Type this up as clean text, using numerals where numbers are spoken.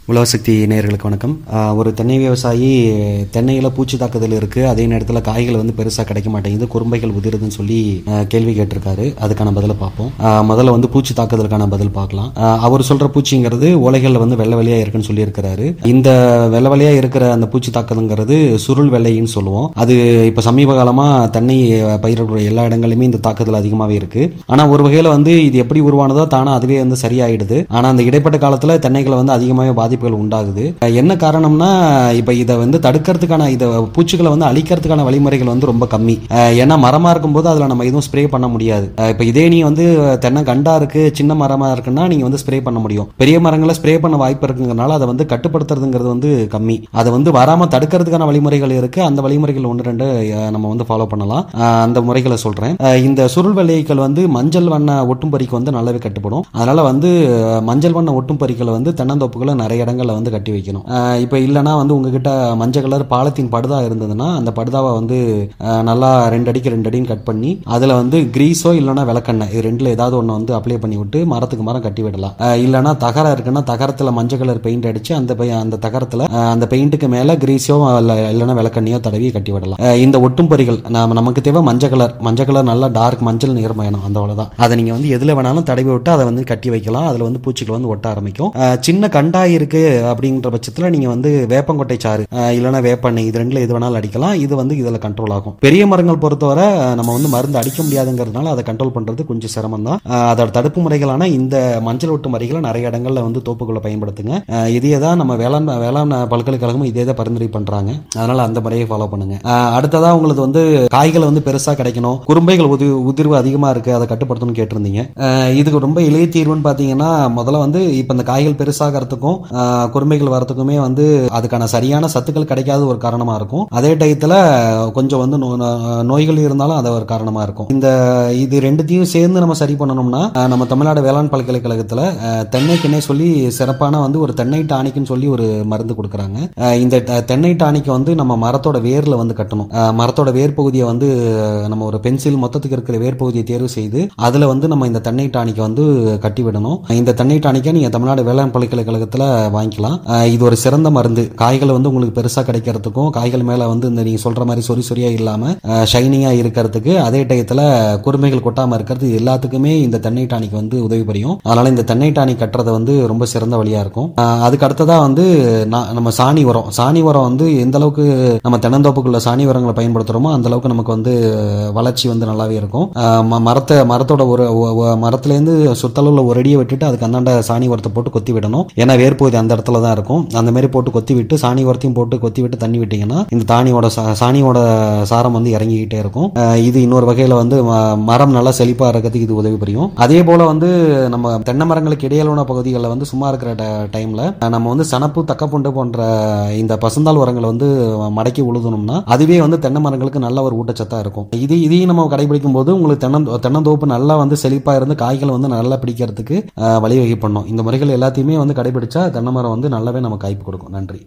உலகசக்தி நேயர்களுக்கு வணக்கம். ஒரு தென்னை விவசாயி தென்னையில் பூச்சி தாக்குதல் இருக்குது, அதே நேரத்தில் காய்கள் வந்து பெருசாக கிடைக்க மாட்டேங்குது, குறும்பைகள் உதிருதுன்னு சொல்லி கேள்வி கேட்டிருக்காரு. அதுக்கான பதிலை பார்ப்போம். முதல்ல வந்து பூச்சி தாக்குதலுக்கான பதில் பார்க்கலாம். அவர் சொல்கிற பூச்சிங்கிறது ஓலைகளில் வந்து வெள்ளை வெள்ளையாக இருக்குன்னு சொல்லியிருக்கிறாரு. இந்த வெள்ளை வெள்ளையாக இருக்கிற அந்த பூச்சி தாக்குதல்ங்கிறது சுருள் வெள்ளைன்னு சொல்லுவோம். அது இப்போ சமீப காலமாக தென்னை பயிரிடக்கூடிய எல்லா இடங்களிலுமே இந்த தாக்குதல் அதிகமாகவே இருக்குது. ஆனால் ஒரு வகையில் வந்து இது எப்படி உருவானதோ தானே அதுவே வந்து சரியாயிடுது. ஆனால் அந்த இடைப்பட்ட காலத்தில் தென்னைகளை வந்து அதிகமாகவே பாதிப்புகள் உண்டாகுது. என்ன காரணம்னா, இப்ப இதை வந்து தடுக்கிறதுக்கான இத பூச்சிகளை வந்து அழிக்கிறதுக்கான வழிமுறைகள் வந்து ரொம்ப கம்மி. ஏன்னா மரமா இருக்கும்போது அதுல நம்ம எதுவும் ஸ்ப்ரே பண்ண முடியாது. இப்ப இதே நீ வந்து தென்னை கண்டா இருக்கு, சின்ன மரமா இருக்குன்னா நீங்க வந்து ஸ்ப்ரே பண்ண முடியும். பெரிய மரங்களை ஸ்ப்ரே பண்ண வாய்ப்பு இருக்குங்கிறனால அதை வந்து கட்டுப்படுத்துறதுங்கிறது வந்து கம்மி. அதை வந்து வராம தடுக்கிறதுக்கான வழிமுறைகள் இருக்கு. அந்த வழிமுறைகள் 1-2 நம்ம வந்து ஃபாலோ பண்ணலாம். அந்த முறைகளை சொல்றேன். இந்த சுருள் வெள்ளைகள் வந்து மஞ்சள் வண்ண ஒட்டும் பறிக்கு வந்து நல்லாவே கட்டுப்படும். அதனால வந்து மஞ்சள் வண்ண ஒட்டும் பறிகளை வந்து தென்னந்தோப்புகளை நிறைய இடங்கள்ல வந்து கட்டி வைக்கணும். இப்ப இல்லைன்னா வந்து உங்ககிட்ட மஞ்சள் கலர் பாலத்தின் படுதா இருந்ததுன்னா அந்த படுதாவை வந்து நல்லா 2 அடிக்கு 2 அடின்னு கட் பண்ணி அதுல வந்து கிரீஸோ இல்லைன்னா விளக்கெண்ணெய் இது ரெண்டுல ஏதாவது ஒன்று வந்து அப்ளை பண்ணி விட்டு மரத்துக்கு மரம் கட்டி விடலாம். இல்லைன்னா தகரம் இருக்குன்னா தகரத்துல மஞ்சள் கலர் பெயிண்ட் அடிச்சு அந்த தகரத்துல அந்த பெயிண்ட்டுக்கு மேல கிரீஸோ இல்லைன்னா விளக்கெண்ணையோ தடவி கட்டி விடலாம். இந்த ஒட்டும் பொறிகள் நமக்கு தேவை மஞ்சள் கலர் நல்லா டார்க் மஞ்சள் நிறம் வேணும். அந்த அவ்வளவுதான். அதை நீங்க வந்து எதுல வேணாலும் தடவி விட்டு அதை வந்து கட்டி வைக்கலாம். அதுல வந்து பூச்சிகள் வந்து ஒட்ட ஆரம்பிக்கும். சின்ன கண்டாய் இருக்கு அப்படிங்கிற பட்சத்துல நீங்க வந்து வேப்பங்கொட்டை சாறு இல்லைன்னா வேப்பெண்ணெய் இது ரெண்டுல எது வேணாலும் அடிக்கலாம். இது வந்து இதுல கண்ட்ரோல் ஆகும். பெரிய மரங்கள் பொறுத்தவரை நம்ம வந்து மருந்து அடிக்க முடியாதுங்கிறதுனால அதை கண்ட்ரோல் பண்றது கொஞ்சம் சிரமம் தான். அதோட தடுப்பு முறைகளான இந்த மஞ்சள் ஒட்டு முறைகளை நிறைய இடங்கள்ல வந்து தோப்புக்குள்ள பயன்படுத்துங்க. இதே தான் நம்ம வேளாண் பல்கலைக்கழகமும் இதே தான் பரிந்துரை பண்றாங்க. அதனால அந்த முறையை ஃபாலோ பண்ணுங்க. அடுத்ததா உங்களுக்கு வந்து காய்களை வந்து பெருசா கிடைக்கணும், குறும்பைகள் உதிர்வு அதிகமா இருக்கு, அதை கட்டுப்படுத்தணும்னு கேட்டிருந்தீங்க. இதுக்கு ரொம்ப எளிய தீர்வுன்னு பாத்தீங்கன்னா, முதல்ல வந்து இப்ப இந்த காய்கள் பெருசாகிறதுக்கும் குறும்பைகள் வரத்துக்குமே வந்து அதுக்கான சரியான சத்துக்கள் கிடைக்காத ஒரு காரணமா இருக்கும். அதே டயத்துல கொஞ்சம் வந்து நோய்கள் இருந்தாலும் அது ஒரு காரணமா இருக்கும். இது ரெண்டுத்தையும் சேர்ந்து நம்ம சரி பண்ணணும்னா நம்ம தமிழ்நாடு வேளாண் பல்கலைக்கழகத்துல தென்னைக்குன்னே சொல்லி சிறப்பான வந்து ஒரு தென்னை டானிக்னு சொல்லி ஒரு மருந்து கொடுக்குறாங்க. இந்த தென்னை டானிக்கை வந்து நம்ம மரத்தோட வேர்ல வந்து கட்டணும். மரத்தோட வேர் பகுதியை வந்து நம்ம ஒரு பென்சில் மொத்தத்துக்கு இருக்கிற வேர் பகுதியை தேர்வு செய்து அதுல வந்து நம்ம இந்த தென்னை டானிக்கை வந்து கட்டி விடணும். இந்த தென்னை டானிக்கை நீங்க தமிழ்நாடு வேளாண் பல்கலைக்கழகத்துல வாங்கிக்கலாம். இது ஒரு சிறந்த மருந்து. காய்கள் வந்து உங்களுக்கு பெருசா கிடைக்கிறதுக்கும் காய்கள் மேல வந்து இந்த நீங்க சொல்ற மாதிரி சொறியா இல்லாம ஷைனிங்கா இருக்கிறதுக்கு, அதே டயத்துல குறுமைகள் கொட்டாம இருக்கிறது எல்லாத்துக்குமே இந்த தென்னை டானிக் வந்து உதவி புரியும். அதனால இந்த தென்னை டானிக் கட்டுறது வந்து ரொம்ப சிறந்த வழியா இருக்கும். அதுக்கு அடுத்ததா வந்து நம்ம சாணி உரம் வந்து எந்த அளவுக்கு நம்ம தென்னந்தோப்புக்குள்ள சாணி உரங்களை பயன்படுத்துறோமோ அந்த அளவுக்கு நமக்கு வந்து வளர்ச்சி வந்து நல்லாவே இருக்கும். மரத்தோட மரத்துல இருந்து சுத்தளவுல ஒரு அடியை விட்டுட்டு அதுக்கு அந்தாண்ட சாணி உரத்தை போட்டு கொத்தி விடணும். ஏன்னா வேர்பகுதி அந்த இடத்துல தான் இருக்கும். அந்த மாதிரி போட்டு கொத்தி விட்டு சாணி உரத்தையும் போட்டு கொத்தி விட்டு தண்ணி விட்டீங்கன்னா இந்த சாணியோட சாரம் வந்து இறங்கிக்கிட்டே இருக்கும். இது இன்னொரு வகையில வந்து மரம் நல்லா செழிப்பா இருக்கிறதுக்கு இது உதவி புரியும். அதே போல வந்து நம்ம தென்னை மரங்களுக்கு இடையிலான பகுதிகளில் வந்து சும்மா இருக்கிற டைம்ல நம்ம வந்து சனப்பு தக்கப்புண்டு போன்ற இந்த பசுந்தாள் உரங்களை வந்து மடக்கி உழுதணும்னா அதுவே வந்து தென்னை மரங்களுக்கு நல்ல ஒரு ஊட்டச்சத்தா இருக்கும். இதையும் நம்ம கடைபிடிக்கும் போது உங்களுக்கு தென்னந்தோப்பு நல்லா வந்து செழிப்பா இருந்து காய்களை வந்து நல்லா பிடிக்கிறதுக்கு வழிவகை பண்ணும். இந்த முறைகள் எல்லாத்தையுமே வந்து கடைபிடிச்சா தென்னை மரம் வந்து நல்லாவே நம்ம காய்ப்பு கொடுக்கும். நன்றி.